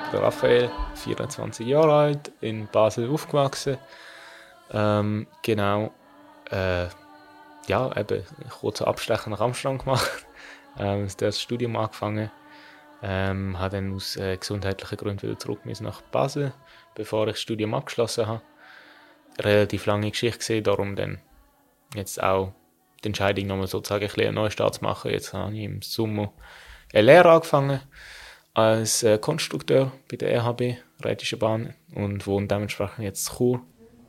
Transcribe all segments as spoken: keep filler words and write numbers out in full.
der Raphael, vierundzwanzig Jahre alt, in Basel aufgewachsen. Ähm, genau. Äh, ja, eben kurzer Abstecher nach Amsterdam gemacht. Ähm, das Studium angefangen. Ähm, habe dann aus äh, gesundheitlichen Gründen wieder zurück nach Basel, bevor ich das Studium abgeschlossen habe. Relativ lange Geschichte gesehen, darum dann jetzt auch die Entscheidung, nochmal sozusagen ein bisschen einen Neustart zu machen. Jetzt habe ich im Sommer eine Lehre angefangen als äh, Konstrukteur bei der R H B, Rhätische Bahn, und wohne dementsprechend jetzt in Chur.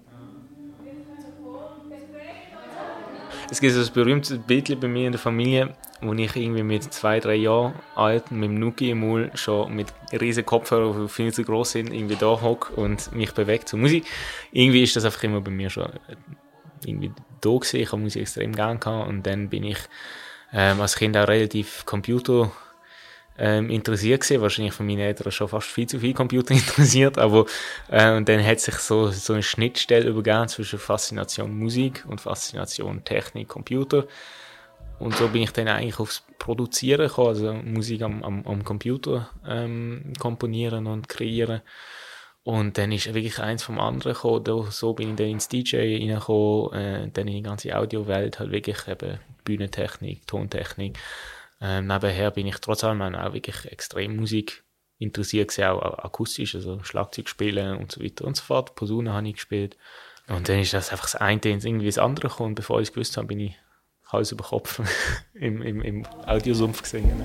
Es gibt so ein berühmtes Bild bei mir in der Familie, wo ich irgendwie mit zwei, drei Jahren alt mit dem Nuki im Maul schon mit riesigen Kopfhörern, die viel zu gross sind, irgendwie da hocke und mich bewegt zur Musik. Irgendwie ist das einfach immer bei mir schon irgendwie da gewesen. Ich habe Musik extrem gerne gehabt und dann bin ich ähm, als Kind auch relativ Computer ähm, interessiert gewesen. Wahrscheinlich von meinen Eltern schon fast viel zu viel Computer interessiert, aber äh, und dann hat sich so, so eine Schnittstelle übergeben zwischen Faszination Musik und Faszination Technik, Computer. Und so bin ich dann eigentlich aufs Produzieren gekommen, also Musik am, am, am Computer ähm, komponieren und kreieren. Und dann ist wirklich eins vom anderen gekommen. Da, so bin ich dann ins D J reingekommen, äh, dann in die ganze Audiowelt, halt wirklich eben Bühnentechnik, Tontechnik. Ähm, nebenher bin ich trotz allem auch wirklich extrem Musik interessiert gewesen, auch akustisch, also Schlagzeug spielen und so weiter und so fort. Posaune habe ich gespielt. Und dann ist das einfach das eine ins irgendwie das andere gekommen. Und bevor ich es gewusst habe, bin ich Hals über Kopf im, im, im Audiosumpf gesungen.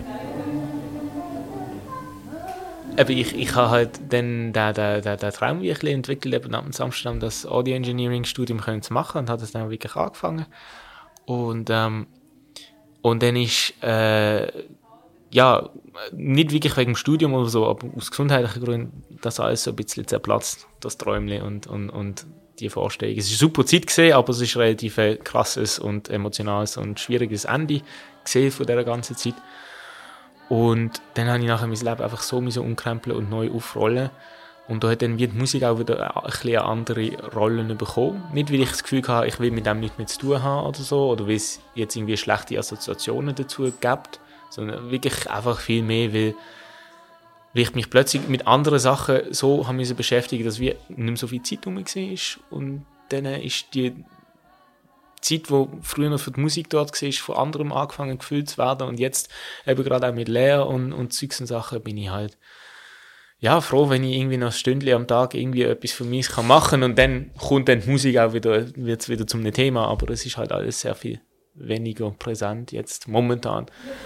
Aber ich, ich habe halt dann den, den, den, den Traum wirklich entwickelt, eben ab Amsterdam das Audio Engineering Studium zu machen, und habe das dann wirklich angefangen. Und, ähm, und dann ist, äh, ja, nicht wirklich wegen dem Studium oder so, aber aus gesundheitlichen Gründen, das alles so ein bisschen zerplatzt, das Träumchen und, und, und die Vorstellung. Es war eine super Zeit gewesen, aber es ist relativ ein krasses und emotionales und schwieriges Ende gesehen von dieser ganzen Zeit. Und dann habe ich nachher mein Leben einfach so umkrempeln und neu aufrollen. Und da hat dann wie die Musik auch wieder ein bisschen andere Rollen bekommen. Nicht, weil ich das Gefühl hatte, ich will mit dem nichts mehr zu tun haben oder so, oder weil es jetzt irgendwie schlechte Assoziationen dazu gibt, sondern wirklich einfach viel mehr, weil, weil ich mich plötzlich mit anderen Sachen so haben müssen beschäftigen, dass wir nicht mehr so viel Zeit rum war. Und dann ist die Zeit, die früher noch für die Musik dort war, von anderem angefangen gefüllt zu werden. Und jetzt, eben gerade auch mit Lehre und, und Zeugs und Sachen, bin ich halt ja, froh, wenn ich irgendwie noch ein Stündchen am Tag irgendwie etwas für mich machen kann. Und dann kommt dann die Musik auch wieder, wird es wieder zum Thema. Aber es ist halt alles sehr viel weniger präsent jetzt momentan.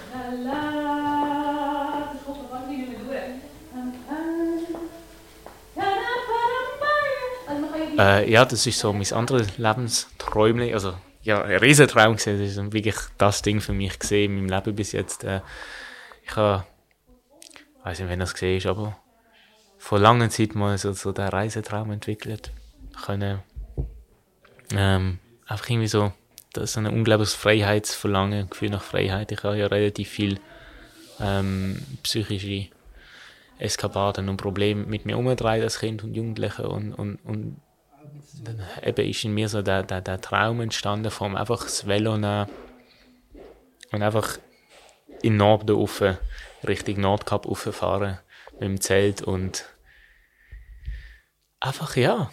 Äh, ja, das ist so mein anderes Lebensträumchen. Also, ja, ein Riesentraum gesehen. Das ist wirklich das Ding für mich gesehen in meinem Leben bis jetzt. Äh, ich habe, ich weiß nicht, wenn das gesehen ist, aber vor langer Zeit mal so, so den Reisetraum entwickelt. Können, ähm, einfach irgendwie so, das ist so ein unglaubliches Freiheitsverlangen, Gefühl nach Freiheit. Ich habe ja relativ viel ähm, psychische Eskapaden und Probleme mit mir umgedreht als Kind und Jugendliche, und, und, und dann eben ist in mir so der, der, der Traum entstanden, vom einfach das Velo nehmen und einfach in Norden rauf, Richtung Nordkap rauffahren mit dem Zelt und einfach, ja,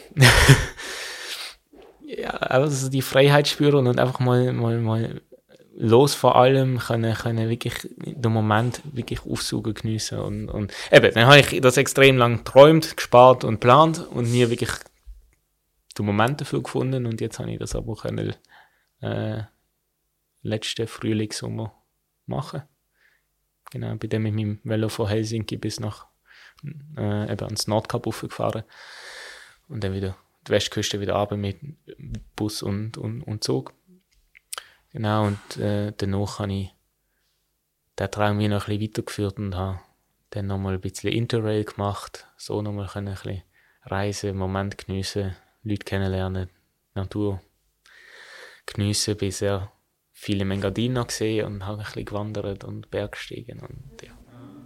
ja, also die Freiheit spüren und einfach mal, mal, mal los vor allem können, können wirklich den Moment wirklich aufsaugen, geniessen und, und eben, dann habe ich das extrem lang geträumt, gespart und geplant und nie wirklich den Moment dafür gefunden, und jetzt habe ich das aber können äh, letzten Frühling, Sommer machen. Genau, bin dann mit meinem Velo von Helsinki bis nach äh, eben ans Nordkap hochgefahren und dann wieder die Westküste wieder runter mit Bus und, und, und Zug. Genau, und äh, danach habe ich den Traum wieder noch ein bisschen weitergeführt und habe dann nochmal ein bisschen Interrail gemacht, so nochmal ein bisschen reisen, Moment geniessen, Leute kennenlernen, Natur geniessen, bin sehr viele Engadin noch gesehen und habe ein bisschen gewandert und Bergsteigen und ja.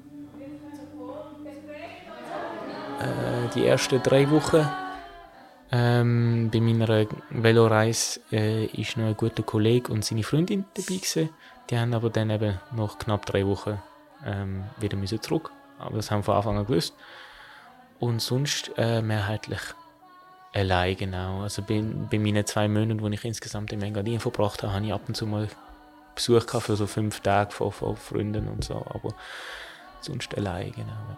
Äh, die ersten drei Wochen ähm, bei meiner Veloreise äh, ist noch ein guter Kollege und seine Freundin dabei gewesen. Die haben aber dann eben nach knapp drei Wochen ähm, wieder müssen zurück aber das haben wir von Anfang an gewusst. Und sonst äh, mehrheitlich allein, genau. Also bei, bei meinen zwei Monaten, wo ich insgesamt in Engadin verbracht habe, habe ich ab und zu mal Besuch gehabt für so fünf Tage von, von Freunden und so, aber sonst allein, genau.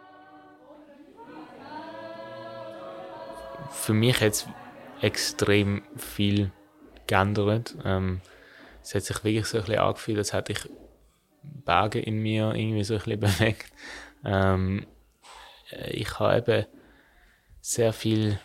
Für mich hat es extrem viel geändert. Ähm, es hat sich wirklich so ein bisschen angefühlt, als hätte ich Berge in mir irgendwie so ein bisschen bewegt. Ähm, ich habe eben sehr viel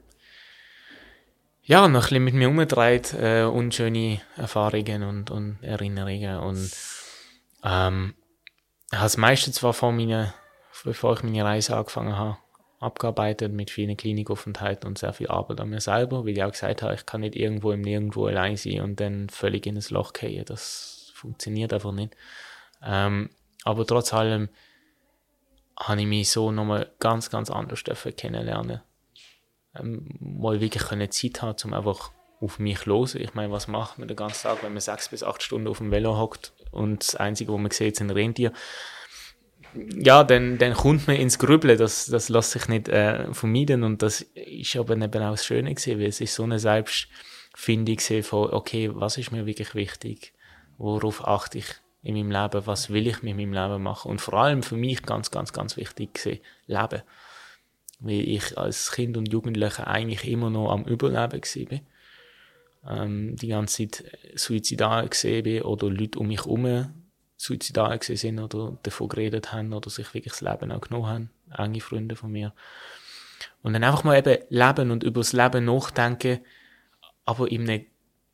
ja, noch ein bisschen mit mir umgedreht, äh, unschöne Erfahrungen und, und Erinnerungen und ähm, ich habe das meiste zwar vor meiner, bevor ich meine Reise angefangen habe, abgearbeitet mit vielen Klinikaufenthalten und sehr viel Arbeit an mir selber, weil ich auch gesagt habe, ich kann nicht irgendwo im Nirgendwo allein sein und dann völlig in ein Loch fallen. Das funktioniert einfach nicht. Ähm, aber trotz allem habe ich mich so nochmal ganz, ganz anders kennenlernen. Ähm, mal wirklich eine Zeit haben, um einfach auf mich zu hören. Ich meine, was macht man den ganzen Tag, wenn man sechs bis acht Stunden auf dem Velo hockt und das Einzige, was man sieht, sind Rentier. Ja, dann, dann kommt man ins Grübeln, das, das lässt sich nicht äh, vermeiden und das ist aber eben auch das Schöne gewesen, weil es ist so eine Selbstfindung gewesen von, okay, was ist mir wirklich wichtig, worauf achte ich in meinem Leben, was will ich mit meinem Leben machen und vor allem für mich ganz, ganz, ganz wichtig gewesen, Leben. Weil ich als Kind und Jugendlicher eigentlich immer noch am Überleben war. Ähm, die ganze Zeit suizidal gesehen bin oder Leute um mich herum suizidal gesehen sind oder davon geredet haben oder sich wirklich das Leben auch genommen haben. Enge Freunde von mir. Und dann einfach mal eben leben und über das Leben nachdenken, aber in einem,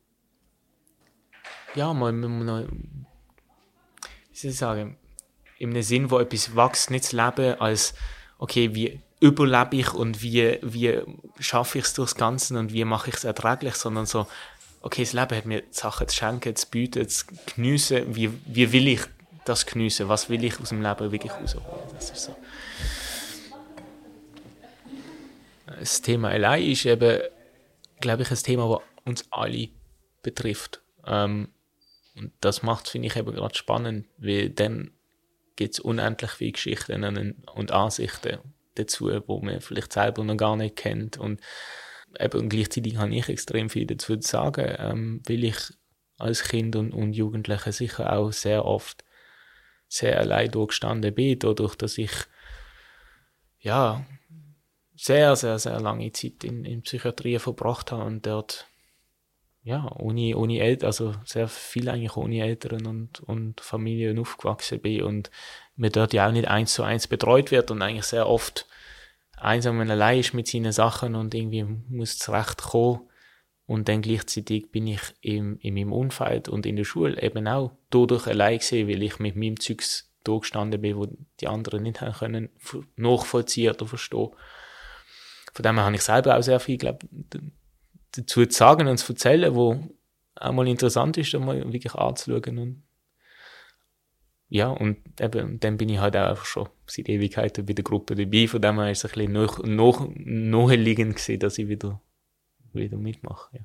ja, mal, mal wie soll ich sagen, in einem Sinn, wo etwas wächst, nicht das Leben als, okay, wie überlebe ich und wie, wie schaffe ich es durchs Ganze und wie mache ich es erträglich, sondern so, okay, das Leben hat mir Sachen zu schenken, zu bieten, zu geniessen, wie, wie will ich das geniessen, was will ich aus dem Leben wirklich rausholen, das ist so. Das Thema allein ist eben, glaube ich, ein Thema, das uns alle betrifft. Ähm, und das macht es, finde ich, eben gerade spannend, weil dann gibt es unendlich viele Geschichten und Ansichten dazu, wo man vielleicht selber noch gar nicht kennt. Und eben gleichzeitig habe ich extrem viel dazu zu sagen, ähm, weil ich als Kind und, und Jugendlicher sicher auch sehr oft sehr allein durchgestanden bin, dadurch, dass ich ja sehr, sehr, sehr lange Zeit in, in Psychiatrie verbracht habe und dort ja, ohne, ohne Eltern, also sehr viel eigentlich ohne Eltern und, und Familien aufgewachsen bin und mir dort ja auch nicht eins zu eins betreut wird und eigentlich sehr oft einsam und allein ist mit seinen Sachen und irgendwie muss zurechtkommen und dann gleichzeitig bin ich im, in meinem Umfeld und in der Schule eben auch dadurch allein gewesen, weil ich mit meinem Zeugs da gestanden bin, wo die anderen nicht haben können nachvollziehen oder verstehen. Von dem her habe ich selber auch sehr viel, glaube dazu zu sagen und zu erzählen, wo auch mal interessant ist, mal wirklich anzuschauen. Und ja, und eben, dann bin ich halt auch schon seit Ewigkeiten bei der Gruppe dabei. Von dem her ist es ein bisschen noch, noch, naheliegend gewesen, dass ich wieder, wieder mitmache. Ja.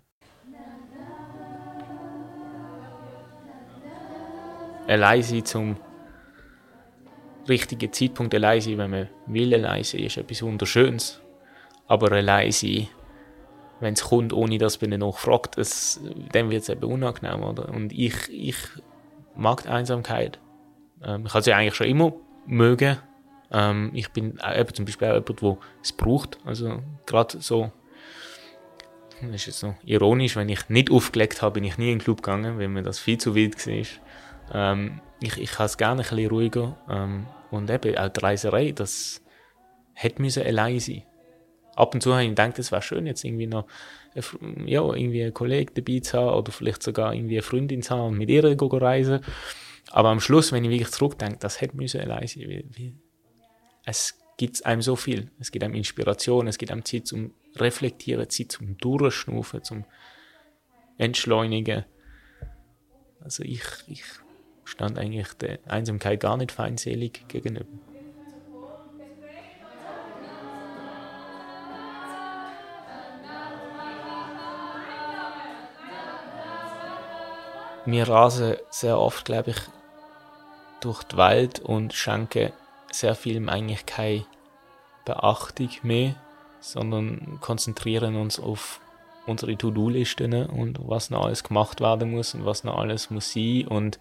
Allein sein zum richtigen Zeitpunkt allein sein, wenn man will allein sein, ist etwas Wunderschönes. Aber allein sein, wenn es kommt, ohne dass man ihn nachfragt, es, dann wird es eben unangenehm. Oder? Und ich, ich mag die Einsamkeit. Ähm, ich habe sie eigentlich schon immer mögen. Ähm, ich bin auch eben zum Beispiel auch jemand, der es braucht. Also gerade so, das ist jetzt noch ironisch, wenn ich nicht aufgelegt habe, bin ich nie in den Club gegangen, weil mir das viel zu wild war. Ähm, ich ich habe es gerne ein bisschen ruhiger. Ähm, und eben auch die Reiserei, das hätte müssen allein sein. Ab und zu habe ich gedacht, es wäre schön, jetzt irgendwie noch ja, irgendwie einen Kollegen dabei zu haben oder vielleicht sogar irgendwie eine Freundin zu haben und mit ihr reisen. Aber am Schluss, wenn ich wirklich zurückdenke, das hätte müssen allein sein, weil, weil es gibt einem so viel. Es gibt einem Inspiration, es gibt einem Zeit zum Reflektieren, Zeit zum Durchschnaufen, zum Entschleunigen. Also ich, ich stand eigentlich der Einsamkeit gar nicht feindselig gegenüber. Wir rasen sehr oft, glaube ich, durch die Welt und schenken sehr viel eigentlich keine Beachtung mehr, sondern konzentrieren uns auf unsere To-Do-Listen und was noch alles gemacht werden muss und was noch alles muss sein. Und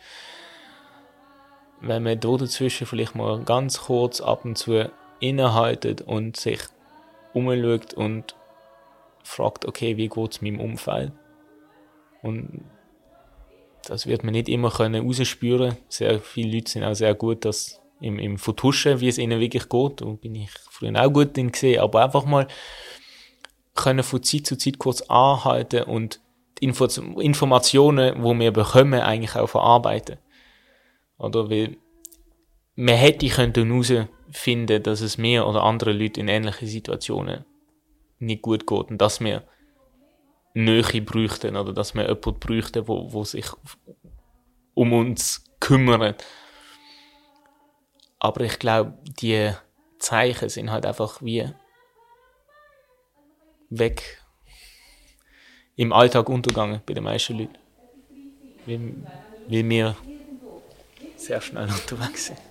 wenn man da dazwischen vielleicht mal ganz kurz ab und zu innehaltet und sich umschaut und fragt, okay, wie geht es meinem Umfeld? Und das wird man nicht immer können rausspüren. Sehr viele Leute sind auch sehr gut, dass im, im Vertuschen, wie es ihnen wirklich geht. Da bin ich früher auch gut drin gesehen, aber einfach mal können von Zeit zu Zeit kurz anhalten und die Info- Informationen, die wir bekommen, eigentlich auch verarbeiten. Oder weil man hätte können herausfinden, dass es mir oder anderen Leuten in ähnlichen Situationen nicht gut geht und dass wir Nähe bräuchten oder dass wir jemanden bräuchten, wo, wo sich um uns kümmert. Aber ich glaube, die Zeichen sind halt einfach wie weg im Alltag untergegangen bei den meisten Leuten. Weil, weil wir sehr schnell unterwegs sind.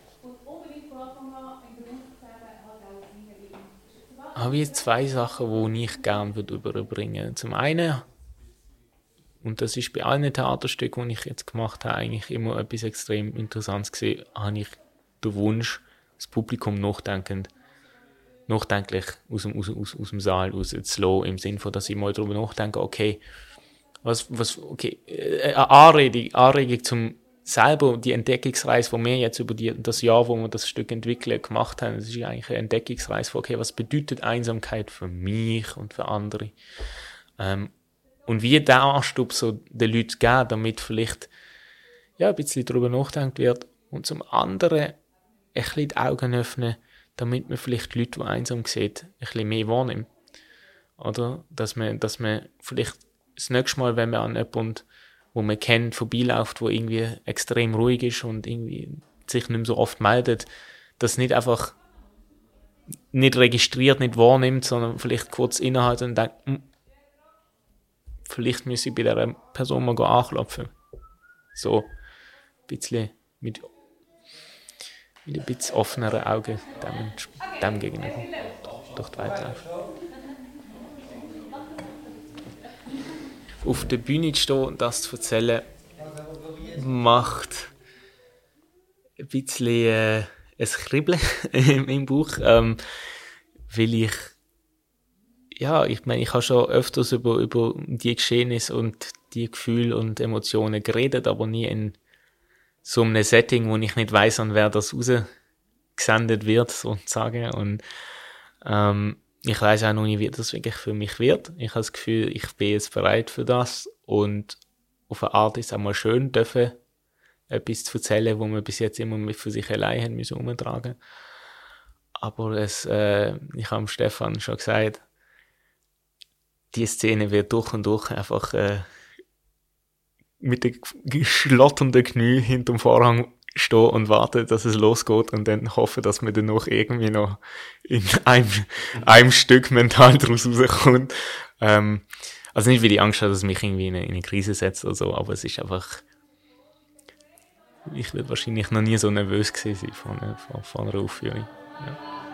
Ich habe jetzt zwei Sachen, die ich gerne überbringen würde. Zum einen, und das ist bei allen Theaterstücken, die ich jetzt gemacht habe, eigentlich immer etwas extrem Interessantes gesehen, habe ich den Wunsch, das Publikum nachdenkend, nachdenklich aus dem, aus, aus, aus dem Saal raus zu lassen, im Sinne von, dass ich mal darüber nachdenke, okay, was, was, okay, eine Anregung, Anregung zum selber die Entdeckungsreise, die wir jetzt über die, das Jahr, wo wir das Stück entwickeln, gemacht haben, das ist eigentlich eine Entdeckungsreise von, okay, was bedeutet Einsamkeit für mich und für andere? Ähm, und wie der Anstupf so den Leuten geben, damit vielleicht ja, ein bisschen darüber nachgedacht wird. Und zum anderen ein bisschen die Augen öffnen, damit man vielleicht die Leute, die einsam sieht, ein bisschen mehr wahrnimmt. Oder? Dass man, dass man vielleicht das nächste Mal, wenn man an jemanden, wo man kennt, vorbeiläuft, wo irgendwie extrem ruhig ist und irgendwie sich nicht mehr so oft meldet, das nicht einfach nicht registriert, nicht wahrnimmt, sondern vielleicht kurz innehalten und denkt, hm, vielleicht muss ich bei dieser Person mal anklopfen. So ein bisschen mit, mit ein bisschen offeneren Augen dem, dem gegenüber durch die Welt laufen. Auf der Bühne zu stehen und das zu erzählen, macht ein bisschen äh, ein Kribbeln im, im Bauch, ähm, weil ich ja, ich meine, ich habe schon öfters über, über die Geschehnisse und die Gefühle und Emotionen geredet, aber nie in so einem Setting, wo ich nicht weiss, an wer das rausgesendet wird, sozusagen. Und ähm, ich weiss auch noch nicht, wie das wirklich für mich wird. Ich habe das Gefühl, ich bin jetzt bereit für das. Und auf eine Art ist es auch mal schön, dürfen etwas zu erzählen, wo man bis jetzt immer mit für sich allein haben müssen umtragen. Aber es, äh, ich habe Stefan schon gesagt, die Szene wird durch und durch einfach äh, mit den schlotternden Knie hinterm Vorhang stehen und warten, dass es losgeht und dann hoffen, dass man dann noch irgendwie noch in einem, einem Stück mental daraus rauskommt. Ähm, also nicht, weil ich Angst habe, dass es mich irgendwie in eine, in eine Krise setzt oder so, aber es ist einfach, ich werde wahrscheinlich noch nie so nervös gewesen sein von, von, von einer Aufführung. Ja.